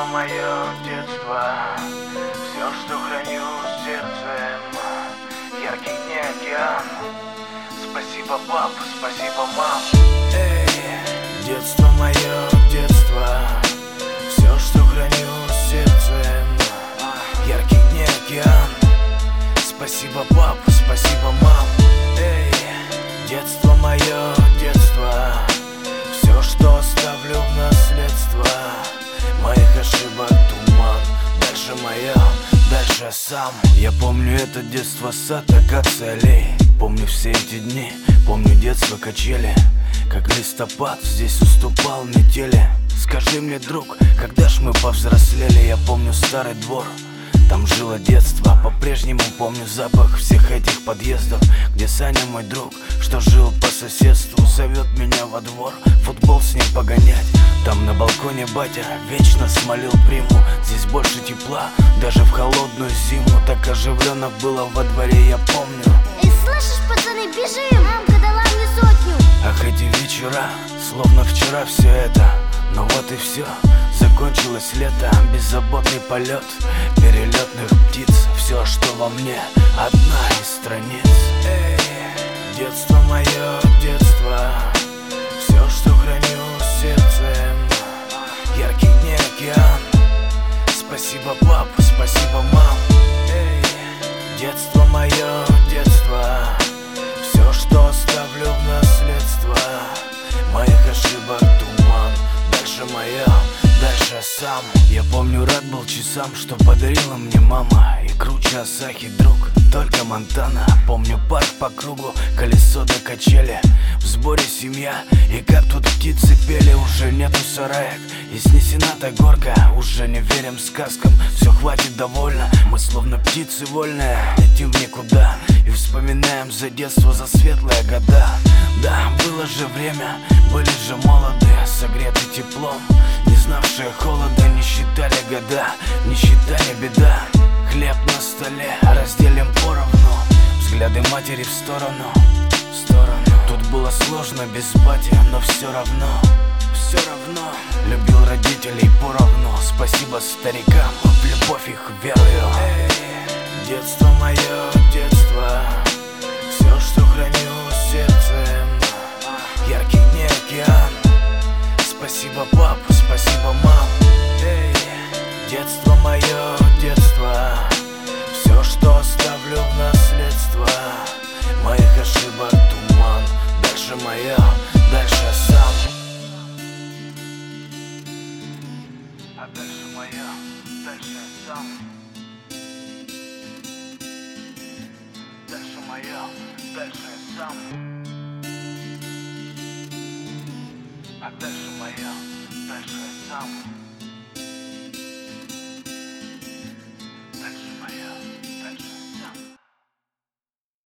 Детство мое, детство, все, что храню сердцем, яркий дней океан. Спасибо, пап, спасибо, мам. Эй, детство мое, детство, все, что храню сердцем, яркий дней океан. Спасибо, пап, спасибо, мам. Эй, детство мое, детство, все, что оставлю в наследство. Моих ошибок туман, дальше моя, дальше сам. Я помню это детство, сад, акация, помню все эти дни, помню детство, качели, как листопад здесь уступал метели. Скажи мне, друг, когда ж мы повзрослели? Я помню старый двор, там жило детство. По-прежнему помню запах всех этих подъездов, где Саня, мой друг, что жил по соседству, зовет меня во двор футбол с ним погонять. Там на балконе батя вечно смолил приму. Здесь больше тепла, даже в холодную зиму. Так оживленно было во дворе, я помню. Эй, слышишь, пацаны, бежим! Мамка дала мне сотню. Ах, эти вечера, словно вчера все это. Но вот и все, закончилось лето, беззаботный полет перелетных птиц. Все, что во мне, одна из страниц. Эй, детство мое, детство, все, что храню сердцем, яркий дней океан. Спасибо, пап, спасибо, мам. Эй, детство мое, детство, все, что оставлю в наследство. Моих ошибок туман, дальше моя, дальше сам. Я помню, рад был часам, что подарила мне мама, и круче Асахи друг, только Монтана. Помню парк по кругу, колесо до качели, в сборе семья, и как тут птицы пели. Уже нету сараек, и снесена та горка, уже не верим сказкам, все хватит, довольно. Мы словно птицы вольные, летим в никуда и вспоминаем за детство, за светлые года. Да, было же время, были же молоды, согреты теплом, не знавшие холода, не считали года, не считали беда. Хлеб на столе, разделим поровну, взгляды матери в сторону, в сторону. Тут было сложно без бати, но все равно любил родителей поровну. Спасибо старикам, в любовь их верую. Эй, детство мое, детство, все, что храню сердцем, яркий дней океан. Спасибо, пап, спасибо, мам. Эй, детство мое, детство, все, что оставлю в наследство. Моих ошибок туман, дальше моя, дальше сам. А дальше моя, дальше сам. Дальше моя, дальше сам. А дальше моя, дальше сам.